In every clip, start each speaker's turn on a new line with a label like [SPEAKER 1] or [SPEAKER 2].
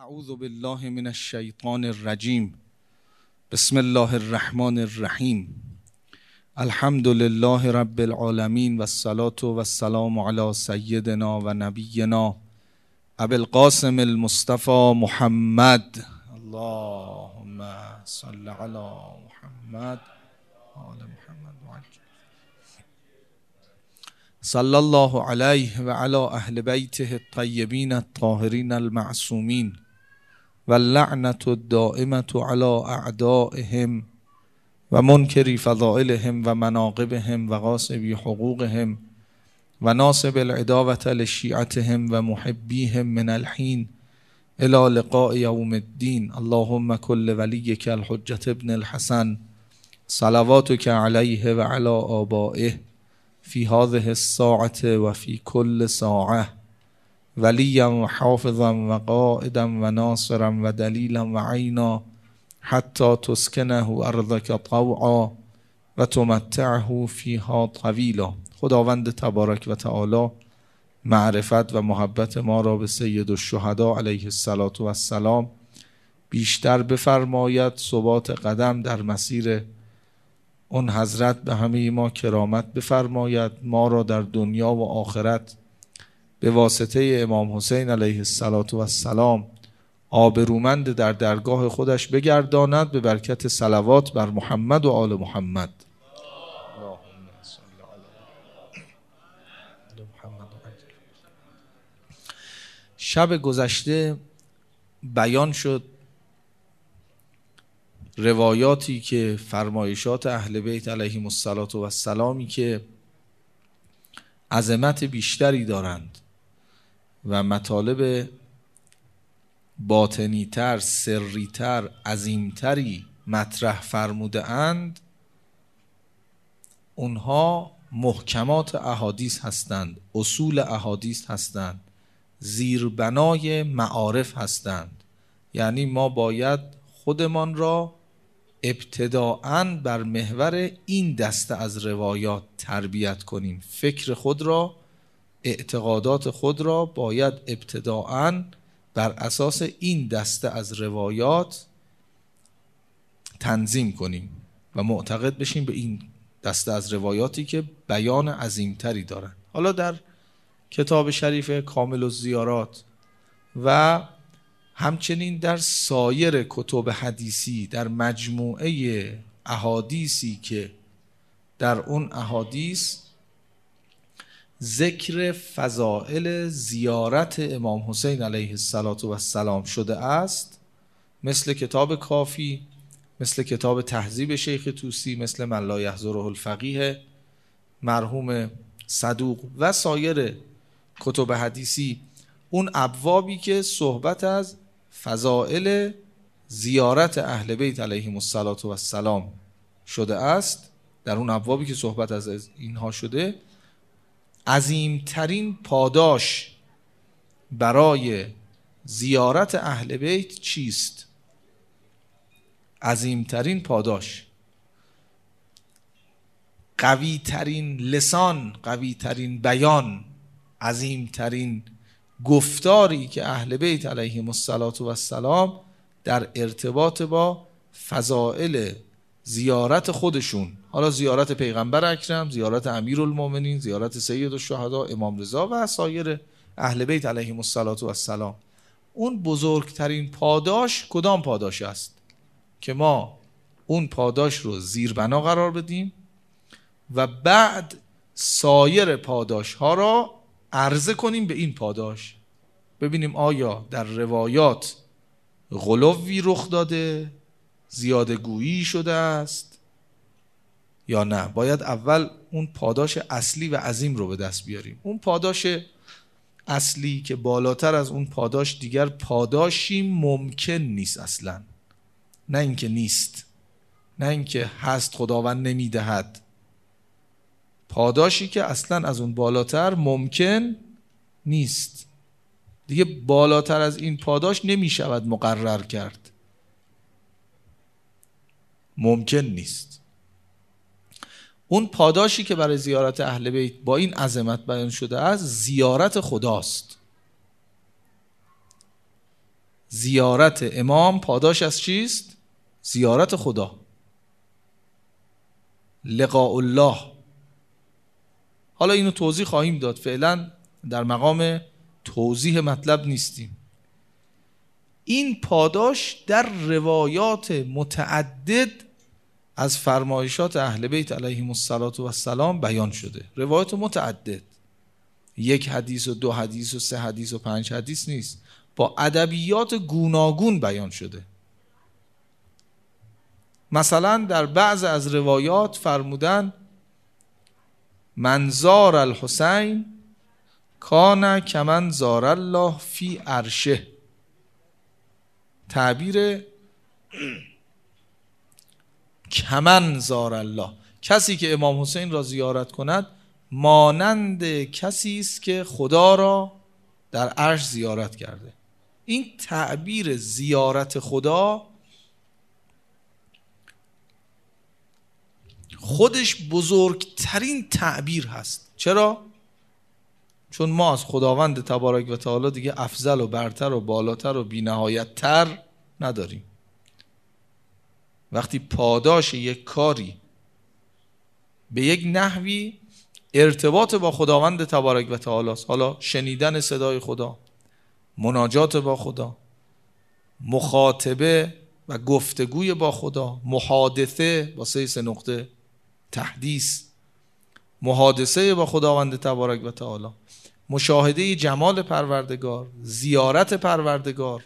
[SPEAKER 1] اعوذ بالله من الشیطان الرجیم. بسم الله الرحمن الرحیم. الحمد لله رب العالمین والصلاة والسلام علی سیدنا و نبینا ابی القاسم المصطفى محمد. اللهم صل علی محمد آل محمد وعجل. صلی الله علیه و علی اهل بیته الطیبین الطاهرین المعصومین واللعنة الدائمة على اعدائهم و منکری فضائلهم و مناقبهم و غاصبی حقوقهم و ناصب العداوة لشیعتهم و محبیهم من الحین الى لقاء یوم الدین. اللهم کل ولیک الحجة ابن الحسن صلواتک علیه و علی آبائه فی هذه الساعة و فی کل ساعة ولیا و حافظا و قائدا و ناصرا و دلیلا و عینا حتی تسکنه ارضک طوعا و تمتعه فیها طویلا. خداوند تبارک و تعالی معرفت و محبت ما را به سید الشهدا علیه السلام بیشتر بفرماید، ثبات قدم در مسیر اون حضرت به همه ما کرامت بفرماید، ما را در دنیا و آخرت به واسطه امام حسین علیه السلام آبرومند در درگاه خودش بگرداند به برکت صلوات بر محمد و آل محمد. شب گذشته بیان شد روایاتی که فرمایشات اهل بیت علیهم السلامی که عظمت بیشتری دارند و مطالب باطنی‌تر، سری‌تر، عظیمتری مطرح فرموده اند، اونها محکمات احادیث هستند، اصول احادیث هستند، زیربنای معارف هستند. یعنی ما باید خودمان را ابتداءً بر محور این دسته از روایات تربیت کنیم. فکر خود را، اعتقادات خود را باید ابتداءً بر اساس این دسته از روایات تنظیم کنیم و معتقد بشیم به این دسته از روایاتی که بیان عظیمتری دارند. حالا در کتاب شریف کامل الزیارات و همچنین در سایر کتب حدیثی، در مجموعه احادیثی که در اون احادیث ذکر فضائل زیارت امام حسین علیه السلام شده است، مثل کتاب کافی، مثل کتاب تهذیب شیخ طوسی، مثل من لا یحضره الفقیه مرحوم صدوق و سایر کتب حدیثی، اون ابوابی که صحبت از فضائل زیارت اهل بیت علیهم السلام شده است، در اون ابوابی که صحبت از اینها شده، عظیمترین پاداش برای زیارت اهل بیت چیست؟ عظیمترین پاداش، قویترین لسان، قویترین بیان، عظیمترین گفتاری که اهل بیت علیهم السلام در ارتباط با فضائل زیارت خودشون، حالا زیارت پیغمبر اکرم، زیارت امیرالمومنین، زیارت سید الشهدا امام رضا و سایر اهل بیت علیهم السلام، اون بزرگترین پاداش کدام پاداش است که ما اون پاداش رو زیربنا قرار بدیم و بعد سایر پاداش ها را عرضه کنیم به این پاداش، ببینیم آیا در روایات غلوی رخ داده، زیاده گویی شده است یا نه. باید اول اون پاداش اصلی و عظیم رو به دست بیاریم. اون پاداش اصلی که بالاتر از اون پاداش دیگر پاداشی ممکن نیست اصلا، نه اینکه نیست، نه اینکه هست خداوند نمیدهد، پاداشی که اصلا از اون بالاتر ممکن نیست. دیگه بالاتر از این پاداش نمیشود مقرر کرد، ممکن نیست. اون پاداشی که برای زیارت اهل بیت با این عظمت بیان شده است، زیارت خداست. زیارت امام پاداش از چیست؟ زیارت خدا، لقاء الله. حالا اینو توضیح خواهیم داد، فعلا در مقام توضیح مطلب نیستیم. این پاداش در روایات متعدد از فرمایشات اهل بیت علیهم السلام بیان شده. روایات متعدد، یک حدیث و دو حدیث و سه حدیث و پنج حدیث نیست، با ادبیات گوناگون بیان شده. مثلا در بعض از روایات فرمودن من زار الحسین کان کمن زار الله فی عرشه. تعبیر کمن زار الله، کسی که امام حسین را زیارت کند مانند کسی است که خدا را در عرش زیارت کرده. این تعبیر زیارت خدا خودش بزرگترین تعبیر هست. چرا؟ چون ما از خداوند تبارک و تعالی دیگه افضل و برتر و بالاتر و بی‌نهایت تر نداریم. وقتی پاداش یک کاری به یک نحوی ارتباط با خداوند تبارک و تعالی است، حالا شنیدن صدای خدا، مناجات با خدا، مخاطبه و گفتگوی با خدا، محادثه با سه نقطه، تحدیث، محادثه با خداوند تبارک و تعالی، مشاهده جمال پروردگار، زیارت پروردگار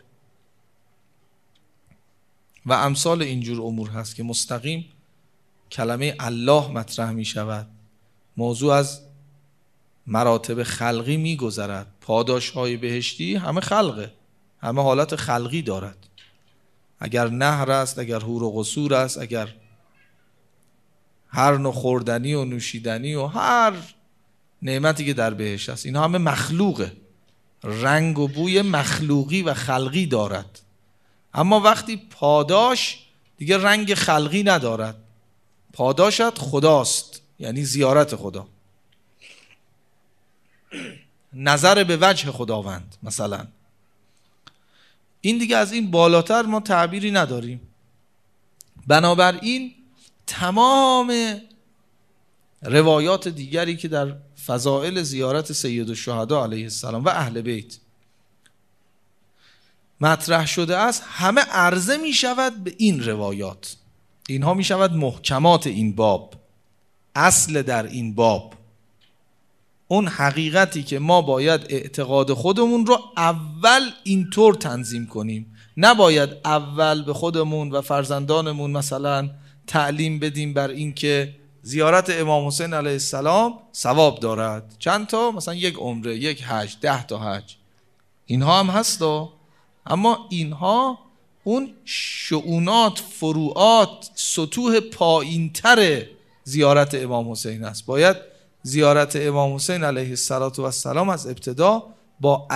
[SPEAKER 1] و امثال اینجور امور هست که مستقیم کلمه الله مطرح می شود. موضوع از مراتب خلقی می گذرد. پاداش های بهشتی همه خلقه، همه حالت خلقی دارد. اگر نهر است، اگر حور و قصور است، اگر هر نوع خوردنی و نوشیدنی و هر نعمتی که در بهشت است، اینها همه مخلوقه، رنگ و بوی مخلوقی و خلقی دارد. اما وقتی پاداش دیگه رنگ خلقی ندارد، پاداشت خداست، یعنی زیارت خدا، نظر به وجه خداوند مثلا. این دیگه از این بالاتر ما تعبیری نداریم. بنابراین تمام روایات دیگری که در فضائل زیارت سید الشهدا علیه السلام و اهل بیت مطرح شده است، همه عرضه می شود به این روایات. اینها می شود محکمات این باب، اصل در این باب، اون حقیقتی که ما باید اعتقاد خودمون رو اول اینطور تنظیم کنیم. نباید اول به خودمون و فرزندانمون مثلا تعلیم بدیم بر این که زیارت امام حسین علیه السلام ثواب دارد، چند تا مثلا یک عمره، یک حج، 10 تا حج، اینها هم هستا. اما اینها اون شؤونات، فروعات، سطوح پایین‌تر زیارت امام حسین است. باید زیارت امام حسین علیه السلام از ابتدا با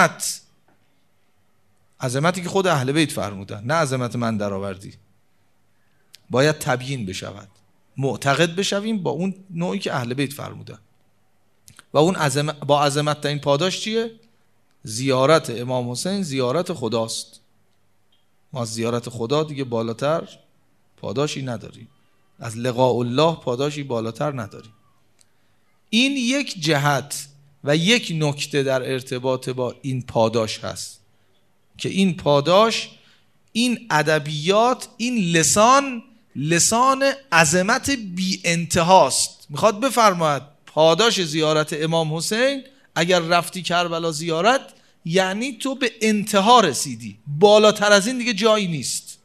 [SPEAKER 1] عظمتی که خود اهل بیت فرمودن، نه عظمت من درآوردی، باید تبیین بشود، معتقد بشویم با اون نوعی که اهل بیت فرمودن. و اون با عظمت ترین پاداش چیه؟ زیارت امام حسین زیارت خداست. ما از زیارت خدا دیگه بالاتر پاداشی نداریم، از لقاء الله پاداشی بالاتر نداریم. این یک جهت و یک نکته در ارتباط با این پاداش هست که این پاداش، این ادبیات، این لسان عظمت بی انتهاست. میخواد بفرماید پاداش زیارت امام حسین، اگر رفتی کربلا زیارت یعنی تو به انتها رسیدی، بالاتر از این دیگه جایی نیست،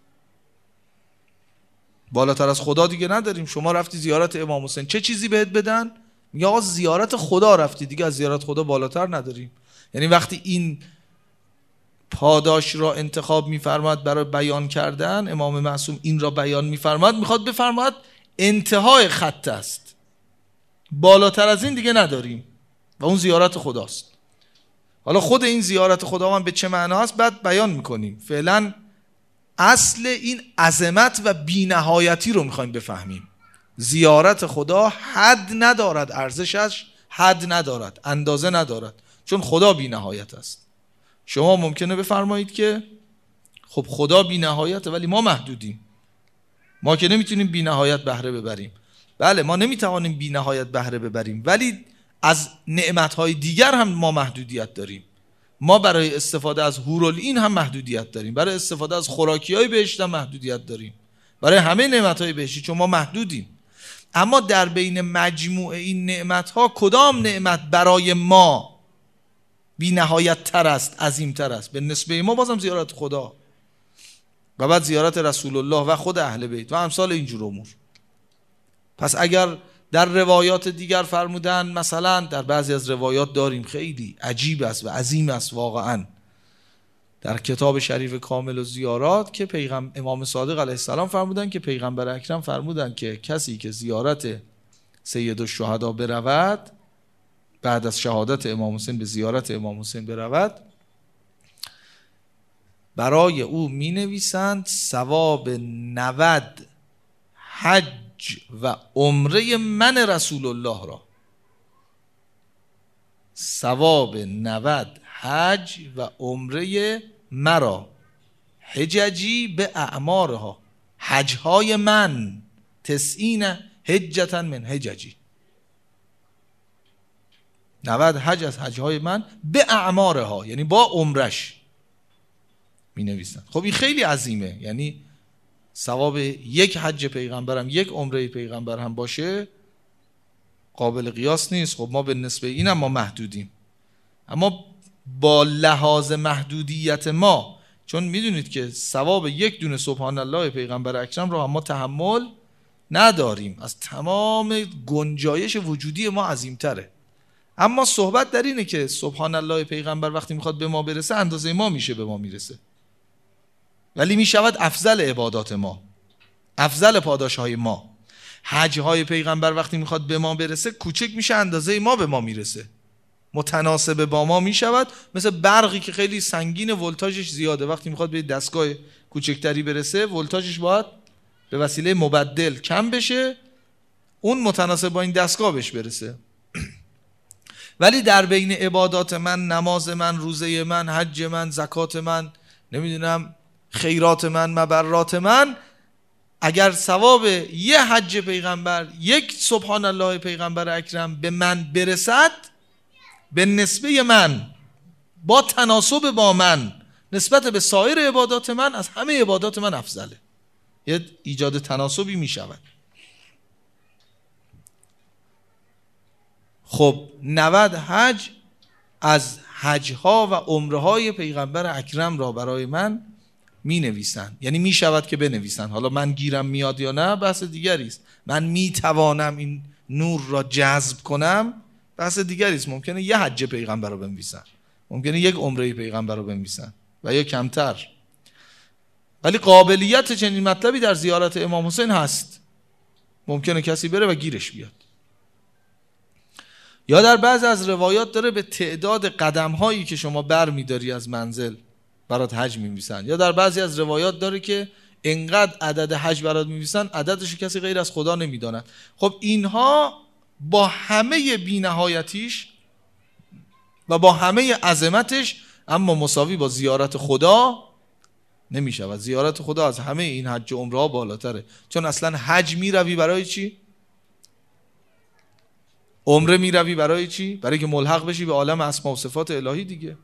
[SPEAKER 1] بالاتر از خدا دیگه نداریم. شما رفتی زیارت امام حسین، چه چیزی بهت بدن؟ میگه آقا زیارت خدا رفتی، دیگه از زیارت خدا بالاتر نداریم. یعنی وقتی این پاداش را انتخاب می‌فرماد برای بیان کردن، امام معصوم این را بیان می‌فرماد، میخواد بفرماد انتهای خط است، بالاتر از این دیگه نداریم و اون زیارت خداست. حالا خود این زیارت خداوند به چه معنا است بعد بیان میکنیم. فعلا اصل این عظمت و بی‌نهایتی رو میخوایم بفهمیم. زیارت خدا حد ندارد، ارزشش حد ندارد، اندازه ندارد، چون خدا بی‌نهایت است. شما ممکنه بفرمایید که خب خدا بی نهایته ولی ما محدودیم. ما که نمیتونیم بی نهایت بهره ببریم. بله ما نمیتوانیم بی نهایت بهره ببریم، ولی از نعمتهای دیگر هم ما محدودیت داریم. ما برای استفاده از حورالعین هم محدودیت داریم، برای استفاده از خوراکی‌های بهشت هم محدودیت داریم، برای همه نعمتهای بهشتی، چون ما محدودیم. اما در بین مجموع این نعمتها کدام نعمت برای ما بی نهایت تر است، عظیم تر است؟ به نسبه ما بازم زیارت خدا و بعد زیارت رسول الله و خود اهل بیت و امثال اینجور امور. پس اگر در روایات دیگر فرمودن، مثلا در بعضی از روایات داریم خیلی عجیب است و عظیم است واقعا، در کتاب شریف کامل و زیارات که امام صادق علیه السلام فرمودن که پیغمبر اکرم فرمودن که کسی که زیارت سید الشهدا برود، بعد از شهادت امام حسین به زیارت امام حسین برود، برای او می نویسند ثواب 90 حج و عمره من رسول الله را. ثواب 90 حج و عمره مرا، حججی به اعمارها، حجهای من 90 حجتا من حججی، 90 حج از حجهای من به اعمارها، یعنی با عمرش می نویسن. خب این خیلی عظیمه، یعنی ثواب یک حج پیغمبرم یک عمره پیغمبر هم باشه قابل قیاس نیست. خب ما به نسبه اینم ما محدودیم، اما با لحاظ محدودیت ما، چون میدونید که ثواب یک دونه سبحان الله پیغمبر اکرم رو هم ما تحمل نداریم، از تمام گنجایش وجودی ما عظیمتره. اما صحبت در اینه که سبحان الله پیغمبر وقتی میخواد به ما برسه اندازه ما میشه به ما میرسه، ولی میشود افضل عبادات ما، افضل پاداش های ما. حج های پیغمبر وقتی میخواد به ما برسه کوچک میشه، اندازه ما به ما میرسه، متناسب با ما میشود. مثل برقی که خیلی سنگین، ولتاژش زیاده، وقتی میخواد به دستگاه کوچکتری برسه ولتاژش باید به وسیله مبدل کم بشه، اون متناسب با این دستگاه بهش برسه. ولی در بین عبادات من، نماز من، روزه من، حج من، زکات من، نمیدونم خیرات من، مبرات من، اگر ثواب یه حج پیغمبر، یک سبحان الله پیغمبر اکرم به من برسد، به نسبه من، با تناسب با من نسبت به سایر عبادات من، از همه عبادات من افضله. یه ایجاد تناسبی می شود. خب 90 حج از حجها و عمرهای پیغمبر اکرم را برای من می نویسن، یعنی می شود که بنویسن. حالا من گیرم میاد یا نه بحث دیگری است، من می توانم این نور را جذب کنم بحث دیگری است. ممکنه یه حج پیغمبر رو بنویسن، ممکنه یک عمره پیغمبر رو بنویسن و یا کمتر، ولی قابلیت چنین مطلبی در زیارت امام حسین هست. ممکنه کسی بره و گیرش بیاد. یا در بعض از روایات داره به تعداد قدم هایی که شما بر میداری از منزل برات حج می‌نویسن. یا در بعضی از روایات داره که انقدر عدد حج برات می‌نویسن عددش کسی غیر از خدا نمیداند. خب اینها با همه بی‌نهایتیش و با همه عظمتش اما مساوی با زیارت خدا نمی‌شود. زیارت خدا از همه این حج و عمره ها بالاتره، چون اصلا حج میروی برای چی؟ عمره میروی برای چی؟ برای که ملحق بشی به عالم اسما و صفات الهی دیگه.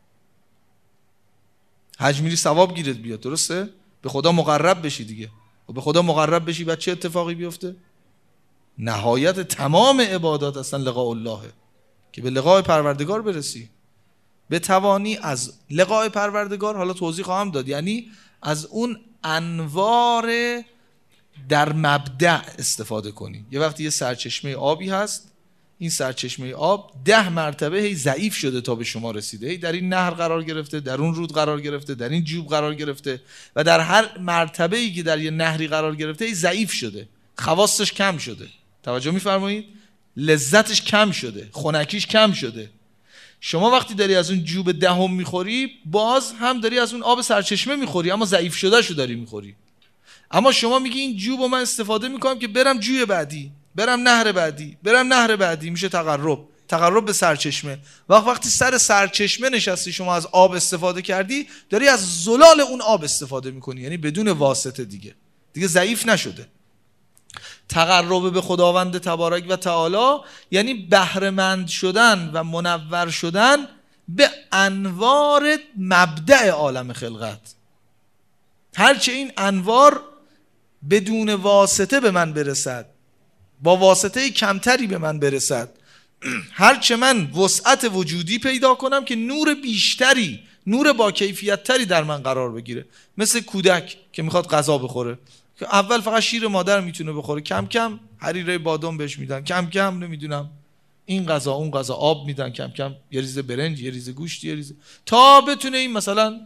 [SPEAKER 1] حج میری ثواب گیرت بیاد، درسته؟ به خدا مقرب بشی دیگه. و به خدا مقرب بشی بعد چه اتفاقی بیفته؟ نهایت تمام عبادات اصلا لقاء اللهه، که به لقاء پروردگار برسی. بتوانی از لقاء پروردگار، حالا توضیح خواهم داد، یعنی از اون انوار در مبدأ استفاده کنی. یه وقتی یه سرچشمه آبی هست، این سرچشمه آب 10 مرتبه هی ضعیف شده تا به شما رسیده، هی در این نهر قرار گرفته، در اون رود قرار گرفته، در این جوب قرار گرفته و در هر مرتبه‌ای که در یه نهری قرار گرفته هی ضعیف شده، خواصش کم شده. توجه می‌فرمایید؟ لذتش کم شده، خنکیش کم شده. شما وقتی داری از اون جوب دهم میخوری، باز هم داری از اون آب سرچشمه میخوری، اما ضعیف شده شو داری میخوری. اما شما میگی این جوبو من استفاده میکنم که برم جوی بعدی، برم نهر بعدی، برم نهر بعدی، میشه تقرب. تقرب به سرچشمه. وقتی سر سرچشمه نشستی شما از آب استفاده کردی، داری از زلال اون آب استفاده میکنی، یعنی بدون واسطه دیگه ضعیف نشده. تقرب به خداوند تبارک و تعالی یعنی بهره‌مند شدن و منور شدن به انوار مبدأ عالم خلقت. هرچه این انوار بدون واسطه به من برسد، با واسطه کمتری به من برسد، هرچه من وسعت وجودی پیدا کنم که نور بیشتری، نور با کیفیت تری در من قرار بگیره. مثل کودک که میخواد غذا بخوره، که اول فقط شیر مادر میتونه بخوره، کم کم حریره بادام بهش میدن، کم کم نمیدونم این غذا اون غذا، آب میدن، کم کم یه ریزه برنج، یه ریزه گوشت، یه ریزه، تا بتونه این مثلا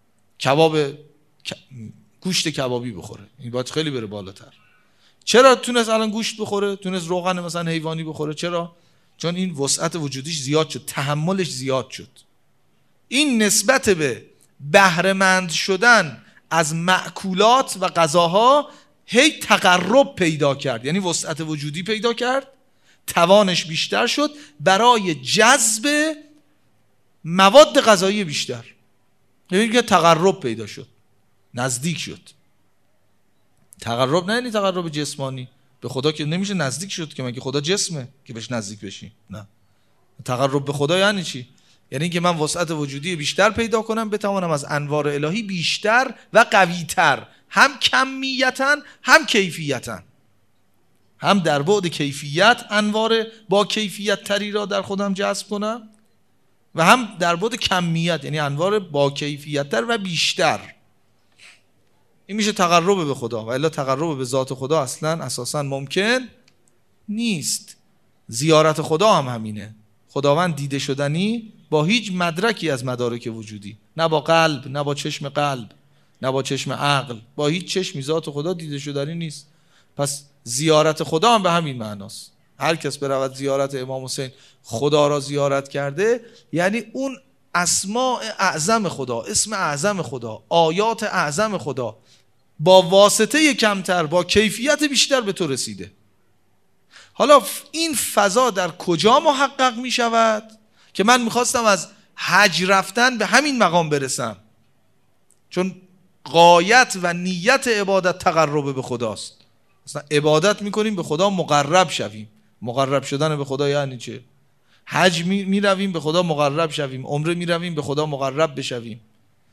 [SPEAKER 1] گوشت کبابی بخوره. این باید خیلی بره بالاتر. چرا تونست الان گوشت بخوره، تونست روغن مثلا حیوانی بخوره؟ چرا؟ چون این وسعت وجودیش زیاد شد، تحملش زیاد شد. این نسبت به بهره‌مند شدن از مأکولات و غذاها هی تقرب پیدا کرد، یعنی وسعت وجودی پیدا کرد، توانش بیشتر شد برای جذب مواد غذایی بیشتر. یعنی که تقرب پیدا شد، نزدیک شد. تقرب نه یعنی تقرب جسمانی به خدا، که نمیشه نزدیک شد که مگه خدا جسمه که بهش نزدیک بشی؟ نه. تقرب به خدا یعنی چی؟ یعنی که من وسعت وجودی بیشتر پیدا کنم، بتوانم از انوار الهی بیشتر و قویتر، هم کمیتاً هم کیفیتاً، هم در بعد کیفیت انوار با کیفیت تری را در خودم جذب کنم، و هم در بعد کمیت یعنی انوار با کیفیت تر و بیشتر. این میشه تقرب به خدا. و الا تقرب به ذات خدا اصلا اساسا ممکن نیست. زیارت خدا هم همینه. خداوند دیده شدنی با هیچ مدرکی از مدارک وجودی، نه با قلب، نه با چشم قلب، نه با چشم عقل، با هیچ چشمی ذات خدا دیده شدنی نیست. پس زیارت خدا هم به همین معناست. هر کس برود زیارت امام حسین خدا را زیارت کرده، یعنی اون اسماء اعظم خدا، اسم اعظم خدا، آیات اعظم خدا با واسطه کمتر با کیفیت بیشتر به تو رسیده. حالا این فضا در کجا محقق می شود؟ که من میخواستم از حج رفتن به همین مقام برسم، چون غایت و نیت عبادت تقرب به خداست. اصلا عبادت میکنیم به خدا مقرب شویم. مقرب شدن به خدا یعنی چه؟ حج میرویم به خدا مقرب شویم، عمره میرویم به خدا مقرب بشویم.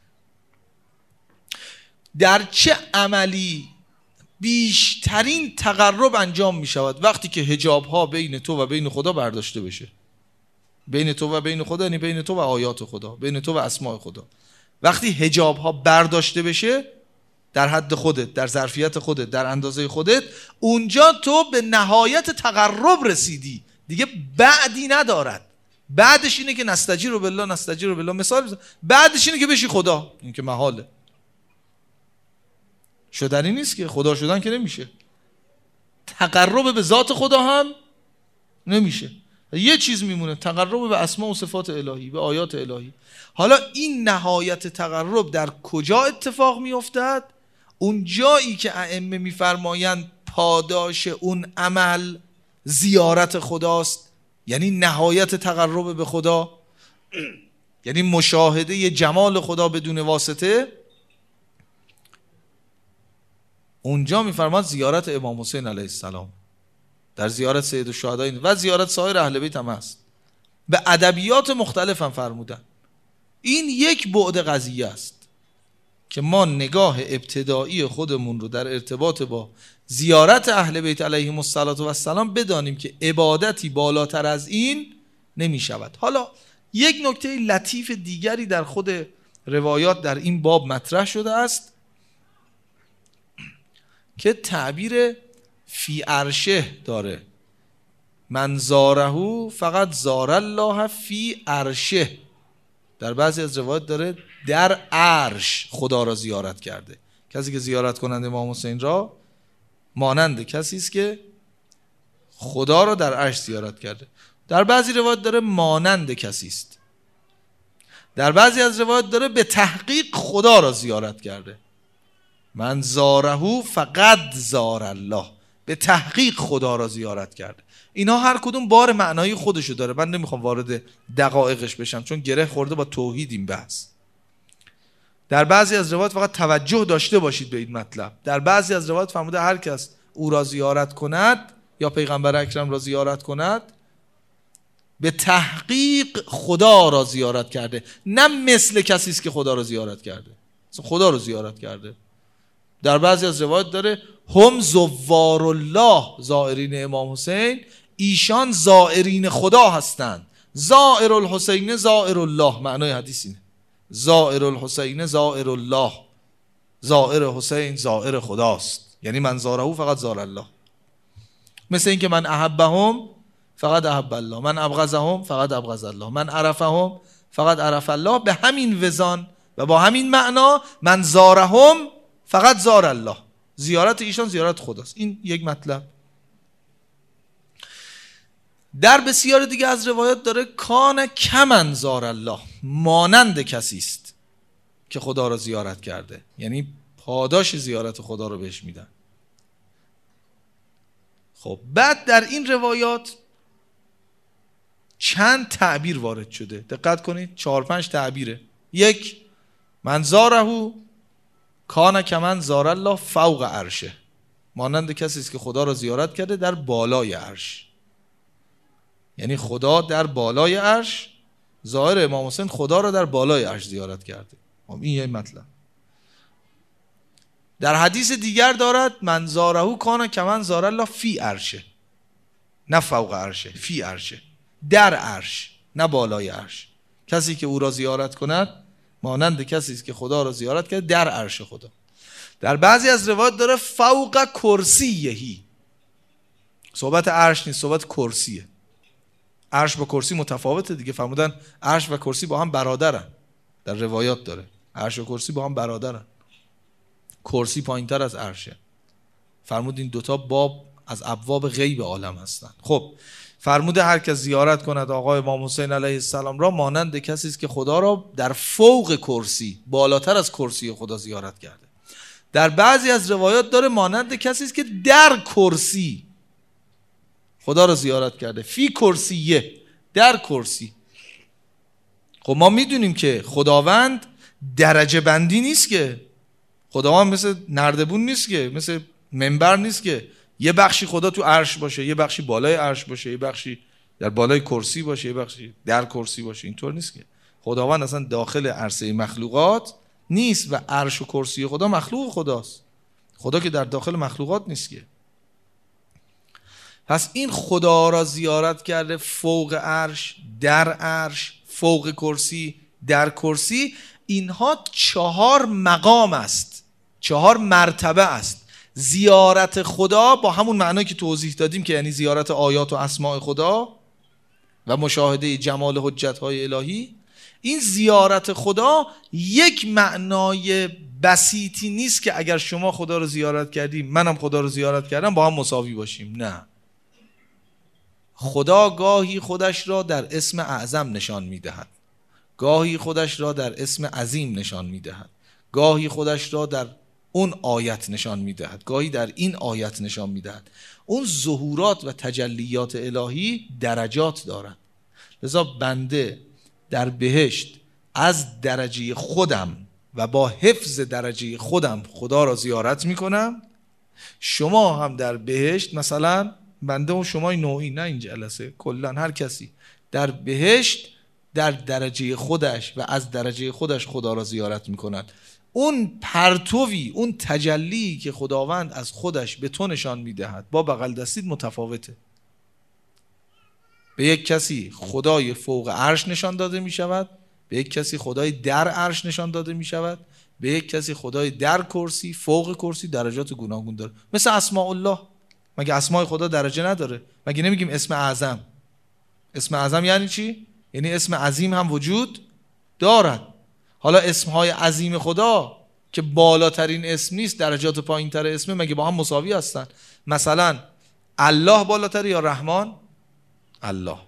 [SPEAKER 1] در چه عملی بیشترین تقرب انجام می شود؟ وقتی که حجاب ها بین تو و بین خدا برداشته بشه. بین تو و بین خدا یعنی بین تو و آیات خدا، بین تو و اسماء خدا. وقتی حجاب ها برداشته بشه در حد خودت، در ظرفیت خودت، در اندازه خودت، اونجا تو به نهایت تقرب رسیدی، دیگه بعدی ندارد. بعدش اینه که نستجیر بالله، نستجیر بالله، مثال بعدش اینه که بشی خدا. این که محاله، شدنی نیست که، خدا شدن که نمیشه، تقرب به ذات خدا هم نمیشه. یه چیز میمونه، تقرب به اسماء و صفات الهی، به آیات الهی. حالا این نهایت تقرب در کجا اتفاق میافتد؟ اون جایی که ائمه میفرمایند پاداش اون عمل زیارت خداست، یعنی نهایت تقرب به خدا، یعنی مشاهده جمال خدا بدون واسطه. اونجا میفرماد زیارت امام حسین علیه السلام، در زیارت سید الشهدا و زیارت سایر اهل بیت هم هست. به ادبیات مختلف هم فرمودن. این یک بعد قضیه است که ما نگاه ابتدایی خودمون رو در ارتباط با زیارت اهل بیت علیهم السلام بدانیم که عبادتی بالاتر از این نمی شود. حالا یک نکته لطیف دیگری در خود روایات در این باب مطرح شده است که تعبیر فی عرشه داره. من زاره فقط زار الله فی عرشه. در بعضی از روایات داره در عرش خدا را زیارت کرده. کسی که زیارت کنند امام حسین را مانند کسی است که خدا را در عرش زیارت کرده. در بعضی روایات داره مانند کسی است. در بعضی از روایات داره به تحقیق خدا را زیارت کرده. من زاره فقط زار الله، به تحقیق خدا را زیارت کرده. اینا هر کدوم بار معنایی خودشو داره. من نمیخوام وارد دقایقش بشم چون گره خورده با توحید این بحث. در بعضی از روایات فقط توجه داشته باشید به این مطلب. در بعضی از روایات فرموده هر کس او را زیارت کند یا پیغمبر اکرم را زیارت کند به تحقیق خدا را زیارت کرده، نه مثل کسی است که خدا را زیارت کرده، خدا را زیارت کرده. در بعضی از روایات داره هم زوار الله، زائرین امام حسین، ایشان زائرین خدا هستند. زائر الحسین زائر الله، معنای حدیث اینه. زائر الحسین زائر الله، زائر حسین زائر خداست، یعنی من زاره فقط زار الله. مثل این که من احبهم فقط احب الله، من ابغضهم فقط ابغض الله، من عرفهم فقط عرف الله. به همین وزان و با همین معنا من زارهم فقط زار الله، زیارت ایشان زیارت خداست. این یک مطلب. در بسیار دیگه از روایات داره کان کمن زار الله، مانند کسی است که خدا را زیارت کرده، یعنی پاداش زیارت خدا رو بهش میدن. خب بعد در این روایات چند تعبیر وارد شده، دقت کنید، 4-5 تعبیره. یک، من زاره کان کمن زار الله فوق عرشه، مانند کسی است که خدا را زیارت کرده در بالای عرش، یعنی خدا در بالای عرش، ظاهر امام حسین خدا را در بالای عرش زیارت کرده. این یه مطلب. در حدیث دیگر دارد من زاره کان کمن زار الله فی عرشه، نه فوق عرشه، فی عرشه، در عرش نه بالای عرش. کسی که او را زیارت کند مانند کسی است که خدا را زیارت کرده در عرش خدا. در بعضی از روایات داره فوق کرسیهی، صحبت عرش نیست، صحبت کرسیه. عرش با کرسی متفاوته دیگه، فرمودن عرش و کرسی با هم برادرن. در روایات داره عرش و کرسی با هم برادرن، کرسی پایینتر از عرشه. فرمود این دوتا باب از ابواب غیب عالم هستن. خب فرموده هر کس زیارت کند آقای امام حسین علیه السلام را مانند کسی است که خدا را در فوق کرسی، بالاتر از کرسی خدا زیارت کرده. در بعضی از روایات داره مانند کسی است که در کرسی خدا را زیارت کرده، فی کرسیه، در کرسی. خب ما میدونیم که خداوند درجه بندی نیست، که خداوند مثل نردبون نیست، که مثل منبر نیست که یه بخشی خدا تو عرش باشه، یه بخشی بالای عرش باشه، یه بخشی در بالای کرسی باشه، یه بخشی در کرسی باشه. اینطور نیست که. خداوند اصلا داخل عرصه مخلوقات نیست و عرش و کرسی خدا مخلوق خداست. خدا که در داخل مخلوقات نیست که. پس این خدا را زیارت کرده فوق عرش، در عرش، فوق کرسی، در کرسی. اینها 4 مقام است، 4 مرتبه است. زیارت خدا با همون معنایی که توضیح دادیم که یعنی زیارت آیات و اسماء خدا و مشاهده جمال حجت‌های الهی. این زیارت خدا یک معنای بسیطی نیست که اگر شما خدا رو زیارت کردیم منم خدا رو زیارت کردم با هم مساوی باشیم. نه، خدا گاهی خودش را در اسم اعظم نشان می‌دهد، گاهی خودش را در اسم عظیم نشان می‌دهد، گاهی خودش را در اون آیت نشان می‌دهد، گاهی در این آیت نشان می‌دهد. اون ظهورات و تجلیات الهی درجات دارند. لذا بنده در بهشت از درجه خودم و با حفظ درجه خودم خدا را زیارت می‌کنم. شما هم در بهشت، مثلا بنده و شما نوعی، نه این جلسه، کلا هر کسی در بهشت در درجه خودش و از درجه خودش خدا را زیارت می‌کند. اون پرتوی، اون تجلی که خداوند از خودش به تو نشان می‌دهد با بغل دستید متفاوته. به یک کسی خدای فوق عرش نشان داده می‌شود، به یک کسی خدای در عرش نشان داده می‌شود، به یک کسی خدای در کرسی، فوق کرسی. درجات گوناگون داره. مثل اسماء الله. مگه اسماء خدا درجه نداره؟ مگه نمیگیم اسم اعظم؟ اسم اعظم یعنی چی؟ یعنی اسم عظیم هم وجود دارد. حالا اسمهای عظیم خدا که بالاترین اسم نیست، درجات پایین‌تر اسمه، مگه با هم مساوی هستن؟ مثلا الله بالاتر یا رحمان؟ الله.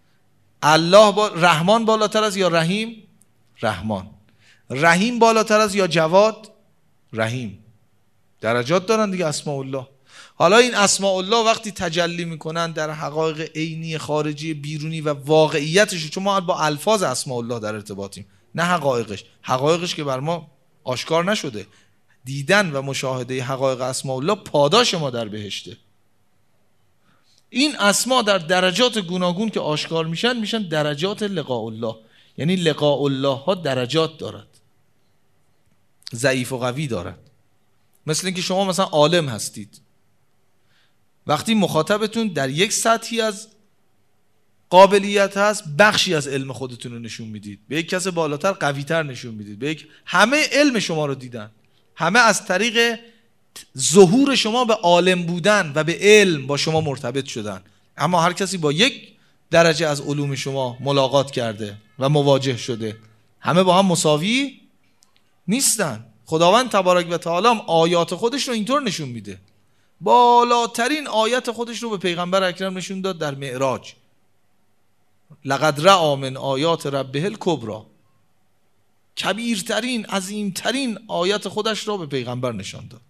[SPEAKER 1] رحمان بالاتر از یا رحیم؟ رحمان. رحیم بالاتر از یا جواد؟ رحیم. درجات دارن دیگه اسماء الله. حالا این اسماء الله وقتی تجلی میکنن در حقایق عینی خارجی بیرونی و واقعیتش، چون ما با الفاظ اسماء الله در ارتباطیم نه حقایقش که بر ما آشکار نشده. دیدن و مشاهده حقایق اسماء الله پاداش ما در بهشته. این اسما در درجات گوناگون که آشکار میشن درجات لقاء الله. یعنی لقاء الله ها درجات دارد، ضعیف و قوی دارد. مثل اینکه شما مثلا عالم هستید، وقتی مخاطبتون در یک سطحی از قابلیت هست، بخشی از علم خودتون رو نشون میدید، به یک کس بالاتر قویتر نشون میدید، همه علم شما رو دیدن، همه از طریق ظهور شما به عالم بودن و به علم با شما مرتبط شدن. اما هر کسی با یک درجه از علوم شما ملاقات کرده و مواجه شده، همه با هم مساوی نیستن. خداوند تبارک و تعالی آیات خودش رو اینطور نشون میده. بالاترین آیت خودش رو به پیغمبر اکرم نشون داد در معراج. لقد رأى من آیات ربه الکبری. کبیرترین، عظیمترین آیت خودش رو به پیغمبر نشان داد.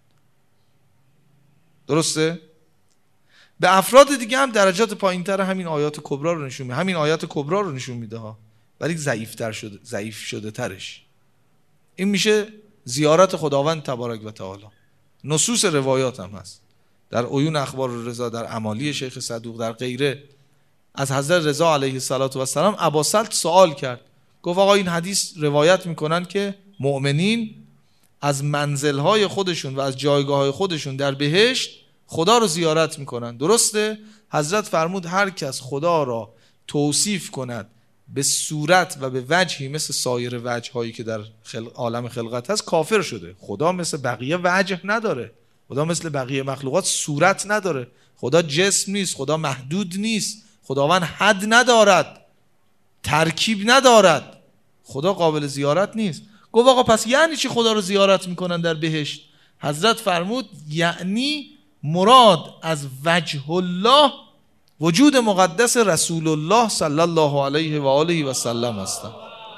[SPEAKER 1] درسته؟ به افراد دیگه هم درجات پایینتر همین آیات کبرا رو نشون میده، همین آیات کبرا رو نشون میده ها، ولی ضعیف شده ترش. این میشه زیارت خداوند تبارک و تعالی. نصوص روایات هم هست در عیون اخبار رضا، در امالی شیخ صدوق، در غیره. از حضرت رضا علیه السلام ابا سلط سوال کرد، گفت آقا این حدیث روایت میکنن که مؤمنین از منزلهای خودشون و از جایگاههای خودشون در بهشت خدا رو زیارت میکنن، درسته؟ حضرت فرمود هر کس خدا را توصیف کند به صورت و به وجهی مثل سایر وجههایی که در عالم خلقت هست، کافر شده. خدا مثل بقیه وجه نداره، خدا مثل بقیه مخلوقات صورت نداره، خدا جسم نیست، خدا محدود نیست، خداوند حد ندارد، ترکیب ندارد، خدا قابل زیارت نیست. گفت آقا پس یعنی چی خدا رو زیارت میکنن در بهشت؟ حضرت فرمود یعنی مراد از وجه الله وجود مقدس رسول الله صلی الله علیه و آله و سلم هستند.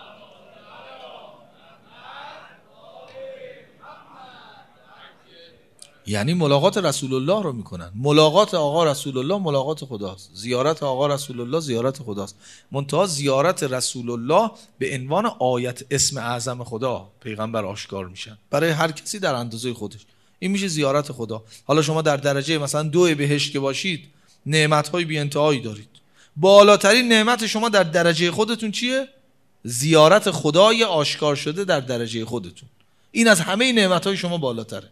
[SPEAKER 1] یعنی ملاقات رسول الله رو میکنن. ملاقات آقا رسول الله ملاقات خداست، زیارت آقا رسول الله زیارت خداست. منتها زیارت رسول الله به عنوان آیت اسم اعظم خدا پیغمبر آشکار میشن برای هر کسی در اندازه خودش. این میشه زیارت خدا. حالا شما در درجه مثلا 2 بهشت که باشید، نعمت‌های بی انتهایی دارید. بالاترین نعمت شما در درجه خودتون چیه؟ زیارت خدای آشکار شده در درجه خودتون. این از همه نعمت‌های شما بالاتره.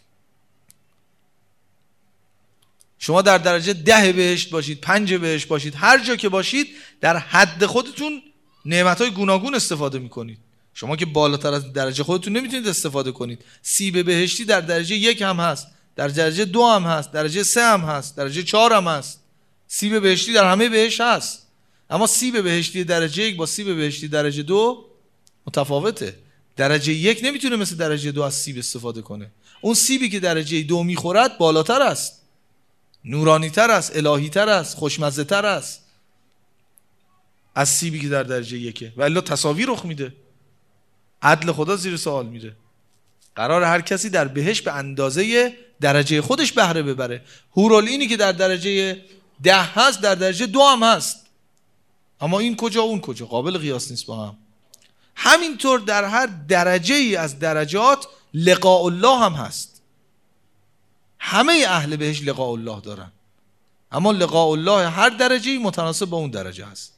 [SPEAKER 1] شما در درجه 10 بهشت باشید، 5 بهشت باشید، هر جا که باشید در حد خودتون نعمت‌های گوناگون استفاده می‌کنید. شما که بالاتر از درجه خودتون نمیتونید استفاده کنید. سیب بهشتی در درجه 1 هم هست، در درجه 2 هم هست، درجه 3 هم هست، درجه 4 هم هست. سیب بهشتی در همه بهشت هست. اما سیب بهشتی درجه 1 با سیب بهشتی درجه 2 متفاوته. درجه 1 نمیتونه مثل درجه 2 از سیب استفاده کنه. اون سیبی که درجه 2 میخورد بالاتر است، نورانی تر است، الهی تر است، خوشمزه تر است از سیبی که در درجه 1. و الا تساوی رخ میده، عدل خدا زیر سوال میره. قرار هر کسی در بهشت به اندازه درجه خودش بهره ببره. حورالعینی که در درجه 10 هست در درجه 2 هم هست، اما این کجا اون کجا، قابل قیاس نیست با هم. همینطور در هر درجه ای از درجات لقاء الله هم هست. همه اهل بهشت لقاء الله دارن، اما لقاء الله هر درجه‌ای متناسب با اون درجه هست.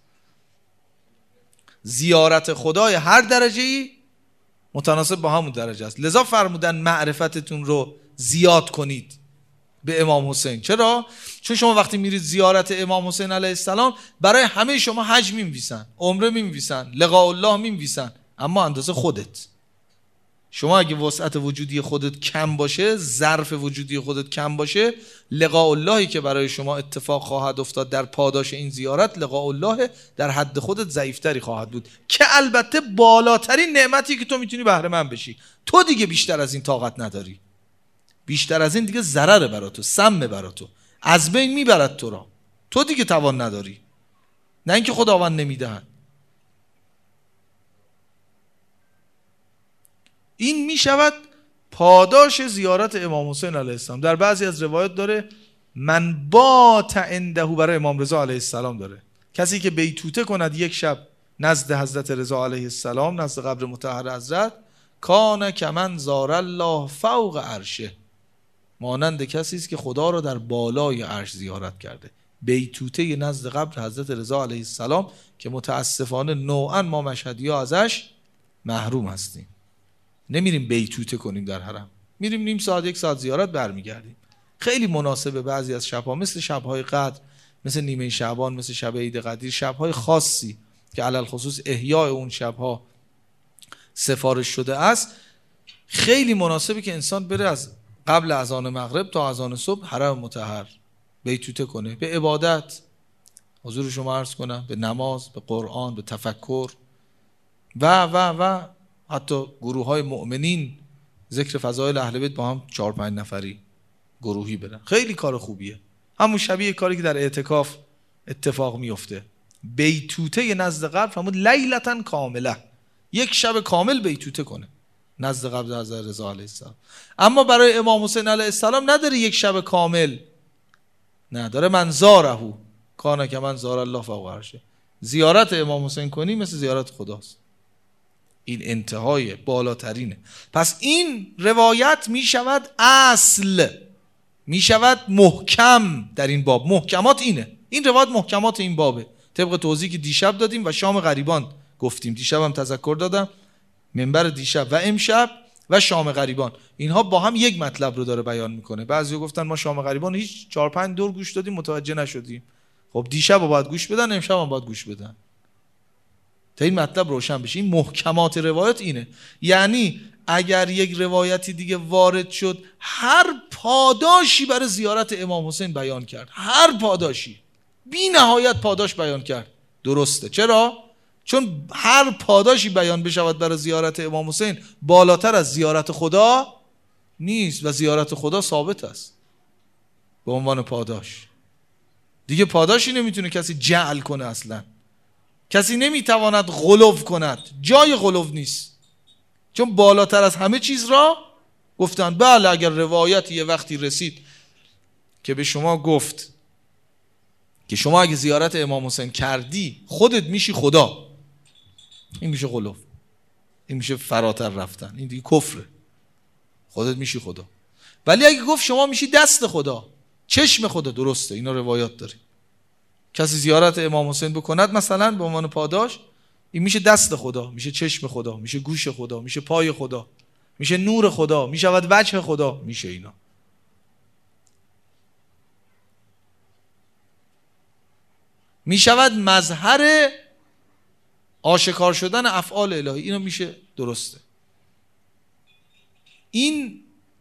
[SPEAKER 1] زیارت خدای هر درجه‌ای متناسب با همون درجه است. لذا فرمودن معرفتتون رو زیاد کنید به امام حسین. چرا؟ چون شما وقتی میرید زیارت امام حسین علیه السلام، برای همه شما حج می‌نویسن، عمره می‌نویسن، لقاء الله می‌نویسن، اما اندازه خودت. شما اگه وسعت وجودی خودت کم باشه، ظرف وجودی خودت کم باشه، لقاء اللهی که برای شما اتفاق خواهد افتاد در پاداش این زیارت، لقاء الله در حد خودت ضعیفتری خواهد بود، که البته بالاترین نعمتی که تو میتونی بهره مند بشی. تو دیگه بیشتر از این طاقت نداری، بیشتر از این دیگه ضرره برا تو، سمه برا تو، از بین میبرد تو را. تو دیگه توان نداری، نه اینکه خداوند نمیدهد. این میشود پاداش زیارت امام حسین علیه السلام. در بعضی از روایات داره من بات عنده، برای امام رضا علیه السلام داره، کسی که بیتوته کند یک شب نزد حضرت رضا علیه السلام، نزد قبر مطهر حضرت، کان کمن زار الله فوق عرشه، مانند کسی است که خدا را در بالای عرش زیارت کرده. بیتوته نزد قبر حضرت رضا علیه السلام که متاسفانه نوعا ما مشهدی‌ها ازش محروم هستیم. نمیریم بیتوته کنیم در حرم، میریم نیم ساعت یک ساعت زیارت برمیگردیم. خیلی مناسبه بعضی از شبها، مثل شبهای قدر، مثل نیمه شعبان، مثل شب عید قدیر، شبهای خاصی که علل خصوص احیاء اون شبها سفارش شده است، خیلی مناسبه که انسان بره از قبل اذان مغرب تا اذان صبح حرم مطهر بیتوته کنه، به عبادت، حضور شما عرض کنم، به نماز، به قرآن، به تفکر و حتی گروه های مؤمنین ذکر فضایل اهل بیت با هم 4-5 نفری گروهی برن. خیلی کار خوبیه، همون شبیه کاری که در اعتکاف اتفاق میفته. بیتوته نزد قبر فرمود لیلتن کامله، یک شب کامل بیتوته کنه نزد قبر حضرت رضا علیه السلام. اما برای امام حسین علیه السلام نداره یک شب کامل، نه، داره من زاره کان که من زار الله فوق عرشه. زیارت امام حسین کنی مثل زیارت خداست. این انتهای بالاترینه. پس این روایت می شود اصل، می شود محکم در این باب. محکمات اینه، این روایت محکمات این بابه، طبق توضیحی که دیشب دادیم و شام غریبان گفتیم. دیشب هم تذکر دادم، منبر دیشب و امشب و شام غریبان، اینها با هم یک مطلب رو داره بیان میکنه. بعضی گفتن ما شام غریبان هیچ 4-5 دور گوش دادیم متوجه نشدیم. خب دیشب رو باید گوش بدن، امشب هم باید گوش بدن تا این مطلب روشن بشه. این محکمات روایت اینه. یعنی اگر یک روایتی دیگه وارد شد، هر پاداشی برای زیارت امام حسین بیان کرد، هر پاداشی، بی نهایت پاداش بیان کرد، درسته. چرا؟ چون هر پاداشی بیان بشود برای زیارت امام حسین بالاتر از زیارت خدا نیست و زیارت خدا ثابت است به عنوان پاداش. دیگه پاداشی نمیتونه کسی جعل کنه، اصلا کسی نمیتواند غلو کند، جای غلو نیست، چون بالاتر از همه چیز را گفتن. بله اگر روایت یه وقتی رسید که به شما گفت که شما اگه زیارت امام حسین کردی خودت میشی خدا، این میشه غلو، این میشه فراتر رفتن، این دیگه کفره، خودت میشی خدا. ولی اگه گفت شما میشی دست خدا، چشم خدا، درسته، اینا روایات داره. کسی زیارت امام حسین بکند مثلا به عنوان پاداش، این میشه دست خدا، میشه چشم خدا، میشه گوش خدا، میشه پای خدا، میشه نور خدا، میشود وجه خدا، میشه اینا. میشود مظهر آشکار شدن افعال الهی، اینا میشه، درسته. این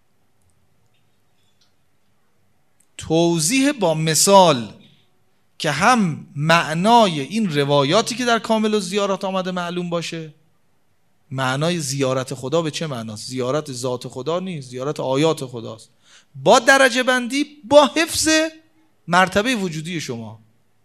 [SPEAKER 1] توضیح با مثال که هم معنای این روایاتی که در کامل الزیارات آمده معلوم باشه، معنای زیارت خدا به چه معناست. زیارت ذات خدا نیست، زیارت آیات خداست، با درجه بندی، با حفظ مرتبه وجودی شما.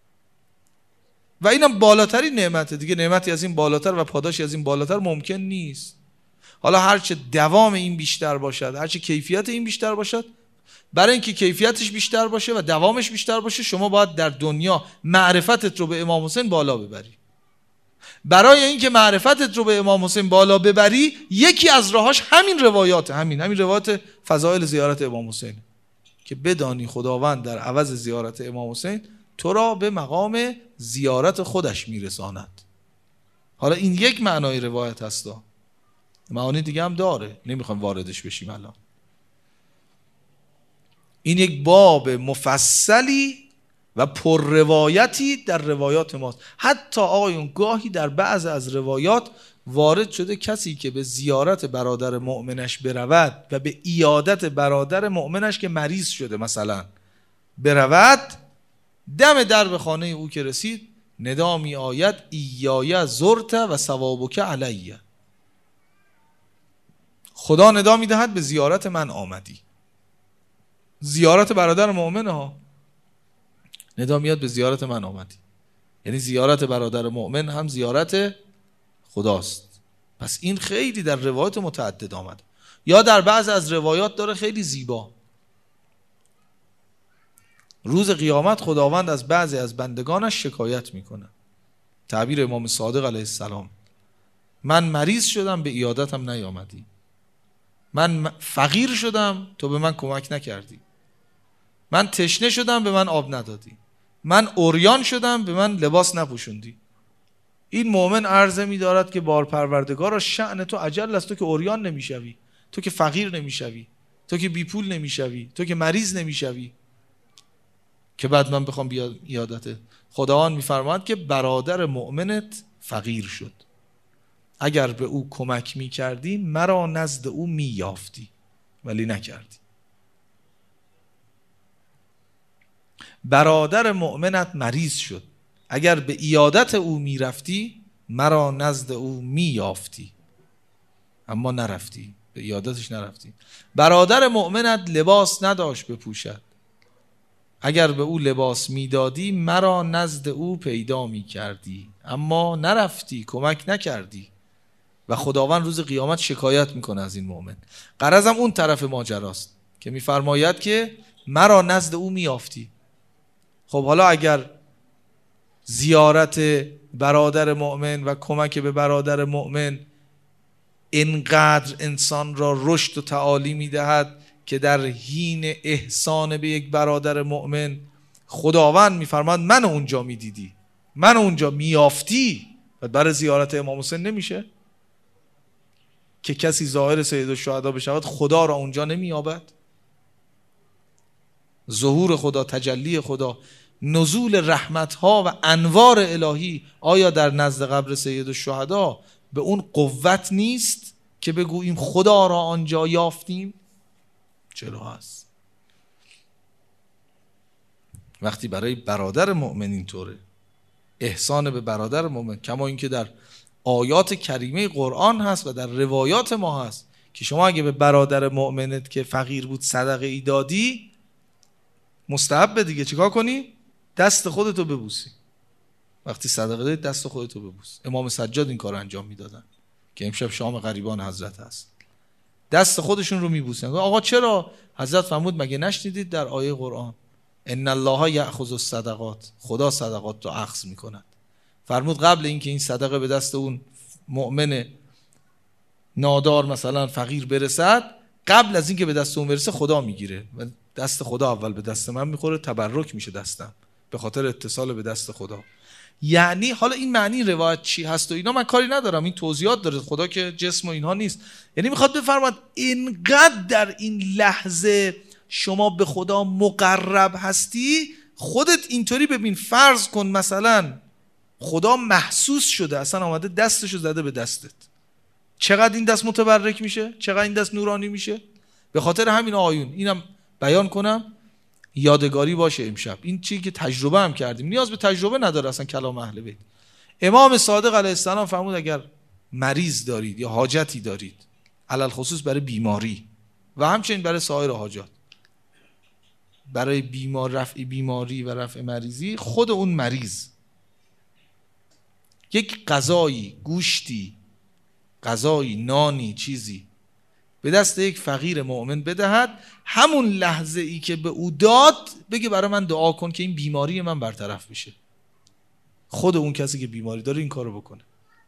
[SPEAKER 1] و اینم بالاترین نعمته دیگه. نعمتی از این بالاتر و پاداشی از این بالاتر ممکن نیست. حالا هرچه دوام این بیشتر باشد، هرچه کیفیت این بیشتر باشد، برای اینکه کیفیتش بیشتر باشه و دوامش بیشتر باشه، شما باید در دنیا معرفتت رو به امام حسین بالا ببری. برای اینکه معرفتت رو به امام حسین بالا ببری، یکی از راهاش همین روایات، همین روایات فضائل زیارت امام حسین، که بدانی خداوند در عوض زیارت امام حسین تو را به مقام زیارت خودش میرساند. حالا این یک معنای روایت هستا، معانی دیگه هم داره، نمیخوام واردش بشیم الان. این یک باب مفصلی و پر روایتی در روایات ماست. حتی آقایون گاهی در بعض از روایات وارد شده کسی که به زیارت برادر مؤمنش برود و به عیادت برادر مؤمنش که مریض شده مثلا برود، دم در خانه او که رسید ندا می آید ایای زرت و ثوابک علیه، خدا ندا می دهد به زیارت من آمدی. زیارت برادر مؤمنه ها، ندا میاد به زیارت من آمدی، یعنی زیارت برادر مؤمن هم زیارت خداست. پس این خیلی در روایت متعدد آمده. یا در بعض از روایات داره خیلی زیبا، روز قیامت خداوند از بعضی از بندگانش شکایت میکنه. تعبیر امام صادق علیه السلام: من مریض شدم به عیادتم نیامدی، من فقیر شدم تو به من کمک نکردی، من تشنه شدم به من آب ندادی، من عریان شدم به من لباس نپوشوندی. این مؤمن عرضه می‌دارد که بار پروردگارا شأن تو عجل است، تو که عریان نمیشوی، تو که فقیر نمیشوی، تو که بی پول نمیشوی، تو که مریض نمیشوی که بعد من بخوام عیادت. خداوند میفرماید که برادر مؤمنت فقیر شد، اگر به او کمک میکردی مرا نزد او مییافتی ولی نکردی. برادر مؤمنت مریض شد، اگر به عیادت او میرفتی مرا نزد او مییافتی اما نرفتی، به عیادتش نرفتی. برادر مؤمنت لباس نداشت بپوشد، اگر به او لباس میدادی مرا نزد او پیدا میکردی اما نرفتی، کمک نکردی. و خداوند روز قیامت شکایت میکنه از این مؤمن. غرضم اون طرف ماجراست که میفرماید که مرا نزد او میافتی. خب حالا اگر زیارت برادر مؤمن و کمک به برادر مؤمن اینقدر انسان را رشد و تعالی میدهد که در حین احسان به یک برادر مؤمن خداوند میفرماید من اونجا میدیدی، من اونجا میافتی، و برای زیارت امام حسین نمیشه که کسی ظاهر سید الشهدا بشود خدا را اونجا نمییابد؟ ظهور خدا، تجلی خدا، نزول رحمتها و انوار الهی آیا در نزد قبر سید الشهدا به اون قوت نیست که بگوییم خدا را آنجا یافتیم؟ چرا هست؟ وقتی برای برادر مؤمن اینطوره، احسان به برادر مؤمن، کما اینکه در آیات کریمه قرآن هست و در روایات ما هست که شما اگه به برادر مؤمنت که فقیر بود صدقه ای دادی، مستحب دیگه چیکار کنی؟ دست خودتو ببوسی. وقتی صدقه دادی دست خودتو ببوس. امام سجاد این کار انجام میدادن که امشب شام غریبان حضرت هست، دست خودشون رو میبوسن. آقا چرا؟ حضرت فرمود مگه نشنیدید در آیه قرآن ان الله یأخذ الصدقات، خدا صدقات رو اخذ میکند. فرمود قبل اینکه این صدقه به دست اون مؤمن نادار مثلا فقیر برسد، قبل از اینکه به دست اون برسه خدا میگیره و دست خدا اول به دست من میخوره، تبرک میشه دستم به خاطر اتصال به دست خدا. یعنی حالا این معنی روایت چی هست و اینا من کاری ندارم، این توضیحات داره، خدا که جسم و اینها نیست. یعنی میخواد بفرماید اینقدر در این لحظه شما به خدا مقرب هستی، خودت اینطوری ببین، فرض کن مثلا خدا محسوس شده، اصلا آمده دستشو زده به دستت، چقدر این دست متبرک میشه، چقدر این دست نورانی میشه. به خاطر همین آیون اینم بیان کنم یادگاری باشه امشب، این چیزی که تجربه هم کردیم، نیاز به تجربه نداره اصلا کلام اهل بیت. امام صادق علیه السلام فرمود اگر مریض دارید یا حاجتی دارید، علل خصوص برای بیماری و همچنین برای سایر حاجات، برای رفع بیماری و رفع مریضی، خود اون مریض یک غذایی، گوشتی، غذایی، نانی، چیزی به دست یک فقیر مؤمن بدهد، همون لحظه ای که به او داد بگه برای من دعا کن که این بیماری من برطرف بشه. خود اون کسی که بیماری داره این کارو بکنه.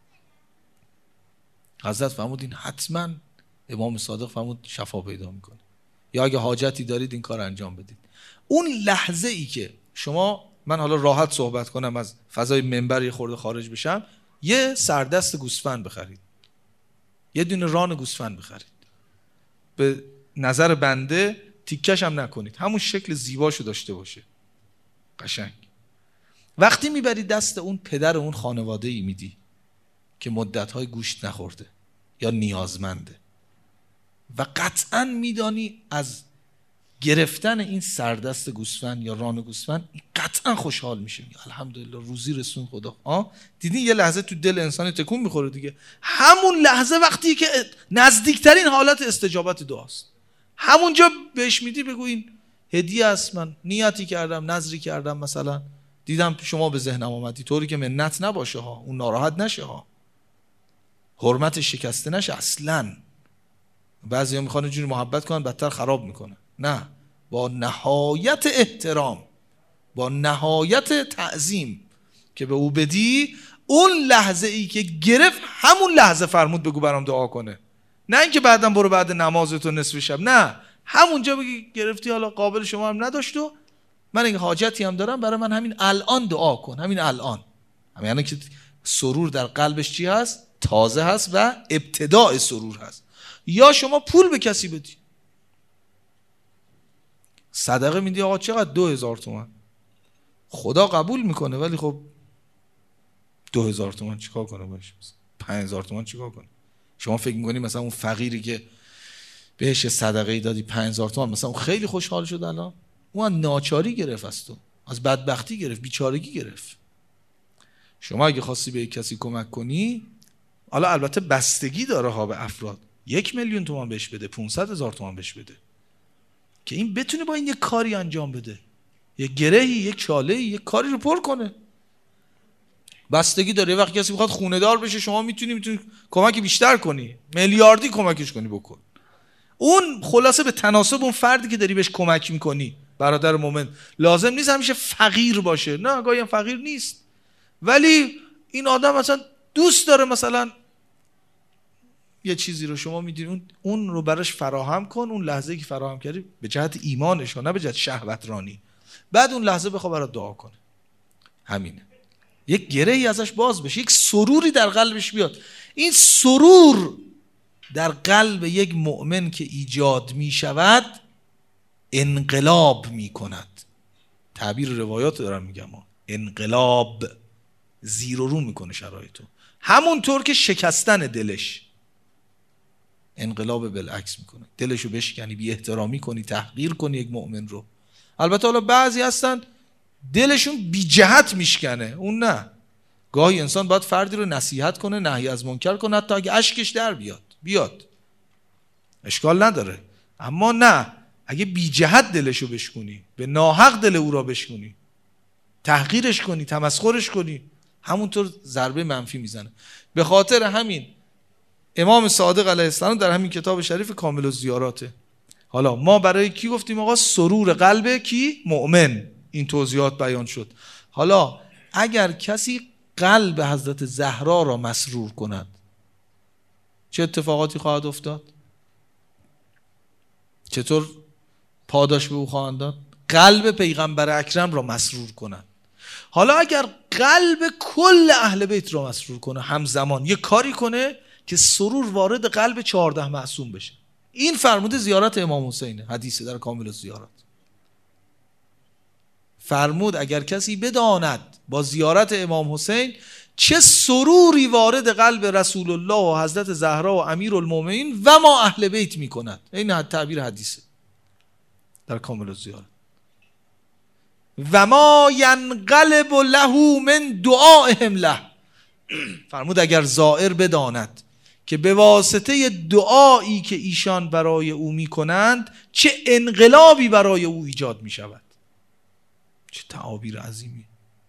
[SPEAKER 1] حضرت فرمود این حتما، امام صادق فرمود شفا پیدا میکنه. یا اگه حاجتی دارید این کار انجام بدید. اون لحظه ای که شما، من حالا راحت صحبت کنم از فضای منبر یه خورده خارج بشم، یه سردست گوسفند بخرید، یه دونه ران گوسفند بخرید، به نظر بنده تیکش هم نکنید، همون شکل زیباشو داشته باشه، قشنگ. وقتی میبری دست اون پدر اون خانواده ای میدی که مدتهای گوشت نخورده یا نیازمنده و قطعا میدانی از گرفتن این سردست گوسفند یا ران گوسفند قطعا خوشحال میشه، الحمدلله روزی رسون خدا. دیدی یه لحظه تو دل انسان تکون میخوره دیگه. همون لحظه وقتی که نزدیکترین حالت استجابت دعاست، همونجا بهش میدی بگو این هدیه است، من نیتی کردم، نذری کردم، مثلا دیدم شما به ذهنم آمدی، طوری که منت نباشه ها، اون ناراحت نشه ها، حرمت شکسته نشه اصلا. بعضیا میخوان اینجوری محبت کنن بدتر خراب میکنن. نه، با نهایت احترام، با نهایت تعظیم که به او بدی، اون لحظه ای که گرفت همون لحظه فرمود بگو برام دعا کنه. نه اینکه بعداً برو بعد نمازت و نصف شب، نه، همونجا بگی گرفتی حالا قابل شما هم نداشت و من این حاجتی هم دارم، برای من همین الان دعا کن، همین الان. یعنی که سرور در قلبش چی هست؟ تازه هست و ابتداء سرور هست. یا شما پول به کسی بدی، صدقه میدی، آقا چقدر؟ 2000 تومان. خدا قبول میکنه، ولی خب 2000 تومان چیکار کنه باشه؟ 5000 تومان چیکار کنه؟ شما فکر میکنی مثلا اون فقیری که بهش صدقه ای دادی 5000 تومان مثلا اون خیلی خوشحال شد؟ الان اون ناچاری گرفت از تو، از بدبختی گرفت، بیچارگی گرفت. شما اگه خواستی به کسی کمک کنی، حالا البته بستگی داره ها به افراد، 1,000,000 تومان بهش بده، 500,000 تومان بهش بده که این بتونه با این یک کاری انجام بده، یک گرهی، یک چالهی، یک کاری رو پر کنه. بستگی داره. وقتی کسی میخواد خونه دار بشه، شما میتونی کمک بیشتر کنی، میلیاردی کمکش کنی، بکن. اون خلاصه به تناسب اون فردی که داری بهش کمک میکنی. برادر مومن لازم نیست همیشه فقیر باشه، نه، گاهی هم فقیر نیست، ولی این آدم مثلا دوست داره مثلا یه چیزی رو، شما میدونی اون رو براش فراهم کن. اون لحظه که فراهم کردی به جهت ایمانش، نه به جهت شهوت رانی، بعد اون لحظه بخواه برات دعا کنه. همینه. یک گرهی ازش باز بشه، یک سروری در قلبش بیاد. این سرور در قلب یک مؤمن که ایجاد می شود، انقلاب می کند. تعبیر روایات دارم میگم، انقلاب، زیر و رو میکنه شرایطو. همونطور که شکستن دلش انقلاب بالعکس میکنه، دلشو بشکنی، بی احترامی کنی، تحقیر کنی یک مؤمن رو. البته حالا بعضی هستن دلشون بی جهت میشکنه، اون نه. گاهی انسان باید فردی رو نصیحت کنه، نهی از منکر کنه، حتی اگه اشکش در بیاد اشکال نداره. اما نه، اگه بی جهت دلشو بشکنی، به ناحق دل او را بشکنی، تحقیرش کنی، تمسخرش کنی، همونطور ضربه منفی میزنه. به خاطر همین امام صادق علیه السلام در همین کتاب شریف کامل الزیاراته، حالا ما برای کی گفتیم آقا؟ سرور قلب کی؟ مؤمن. این توضیحات بیان شد. حالا اگر کسی قلب حضرت زهرا را مسرور کند، چه اتفاقاتی خواهد افتاد؟ چطور پاداش به او خواهند داد؟ قلب پیغمبر اکرم را مسرور کند. حالا اگر قلب کل اهل بیت را مسرور کنه، همزمان یک کاری کنه که سرور وارد قلب 14 معصوم بشه. این فرموده زیارت امام حسینه، حدیثه در کامل الزیارات. فرمود اگر کسی بداند با زیارت امام حسین چه سروری وارد قلب رسول الله و حضرت زهرا و امیرالمومنین و ما اهل بیت می کند. این تعبیر حدیثه در کامل الزیارات. و ما ینقلب له من دعائهم له. فرمود اگر زائر بداند که به واسطه دعایی که ایشان برای او می کنند چه انقلابی برای او ایجاد می شود. چه تعابیر عظیمی.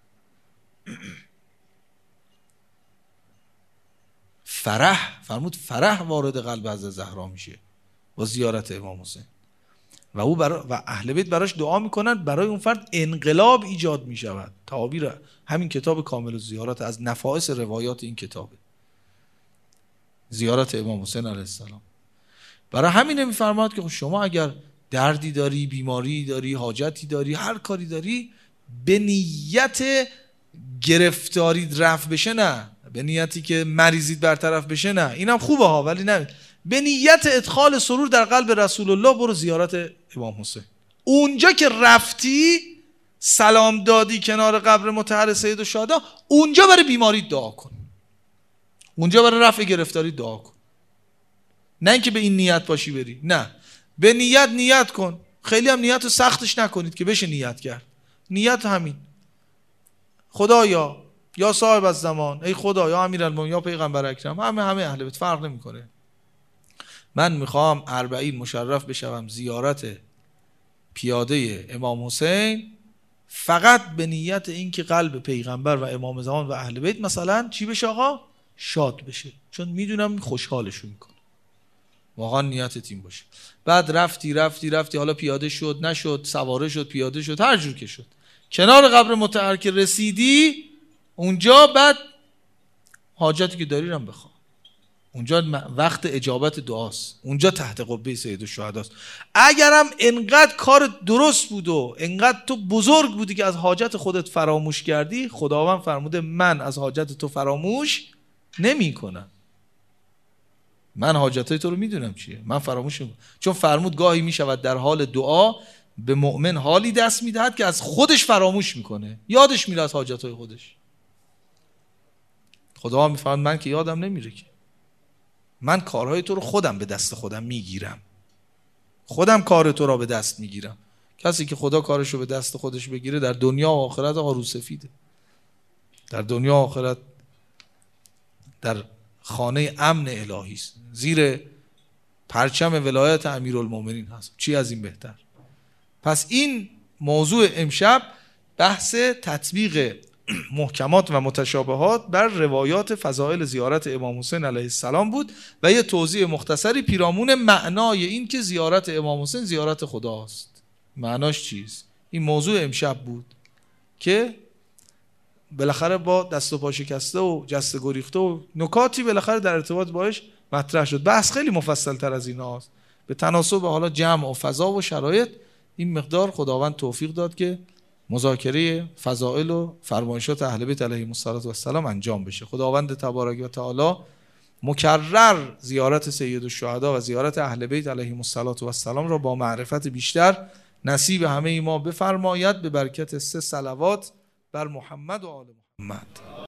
[SPEAKER 1] فرمود فرح وارد قلب حضرت زهرا میشه با زیارت امام حسین و او و اهل بیت براش دعا میکنن، برای اون فرد انقلاب ایجاد میشود. تعابیر همین کتاب کامل الزیارات، از نفائس روایات این کتابه، زیارت امام حسین علیه السلام. برای همین میفرماد که شما اگر دردی داری، بیماری داری، حاجتی داری، هر کاری داری، به نیت گرفتاری رفع بشه، نه به نیتی که مریضیت برطرف بشه، نه، اینم خوبه ها، ولی نه، به نیت ادخال سرور در قلب رسول الله برو زیارت امام حسین. اونجا که رفتی سلام دادی کنار قبر مطهر سید الشهدا، اونجا برای بیماری دعا کن، اونجا برای رفع گرفتاری دعا کن. نه اینکه به این نیت باشی بری، نه، به نیت کن. خیلی هم نیت رو سختش نکنید که بشه نیت کرد. نیت همین، خدایا یا صاحب الزمان، ای خدا، یا امیرالمومنین، یا پیغمبر اکرم، همه اهل بیت، فرق نمیکنه. من میخوام 40 مشرف بشم زیارت پیاده امام حسین، فقط به نیت اینکه قلب پیغمبر و امام زمان و اهل بیت مثلا چی بشه آقا؟ شاد بشه، چون میدونم خوشحالشون میکنه. واقعا نیتت این باشه. بعد رفتی حالا پیاده شد نشد، سواره شد پیاده شد، هر جور که شد، کنار قبر مطهر که رسیدی اونجا بعد حاجتی که داری رو بخواه. اونجا وقت اجابت دعاست، اونجا تحت قبه سید الشهداست. اگرم انقدر کار درست بود و انقدر تو بزرگ بودی که از حاجت خودت فراموش کردی، خداوند فرموده من از حاجت تو فراموش نمی کنم. من حاجتای تو رو میدونم چیه، من فراموش نمی کنم. چون فرمود گاهی میشود در حال دعا به مؤمن حالی دست میدهد که از خودش فراموش میکنه، یادش میره از حاجتای خودش. خدا میفرماد من که یادم نمیره که، من کارهای تو رو خودم به دست خودم میگیرم، خودم کار تو را به دست میگیرم. کسی که خدا کارشو به دست خودش بگیره در دنیا و آخرت روسفیده، در دنیا و آخرت در خانه امن الهی است، زیر پرچم ولایت امیرالمومنین هست. چی از این بهتر؟ پس این موضوع امشب بحث تطبیق محکمات و متشابهات بر روایات فضائل زیارت امام حسین علیه السلام بود و یه توضیح مختصری پیرامون معنای این که زیارت امام حسین زیارت خداست. معناش چیست؟ این موضوع امشب بود که بالاخره با دست و پا شکسته و جسته گریخته و نکاتی بالاخره در ارتباط باش مطرح شد. بحث خیلی مفصل تر از این هاست، به تناسب حالا جمع و فضا و شرایط این مقدار خداوند توفیق داد که مذاکره فضائل و فرمایشات اهل بیت علیهم السلام انجام بشه. خداوند تبارک و تعالی مکرر زیارت سید الشهدا و زیارت اهل بیت علیهم السلام را با معرفت بیشتر نصیب همه ما بفرماید به برکت 3 صلوات بر محمد و آل محمد.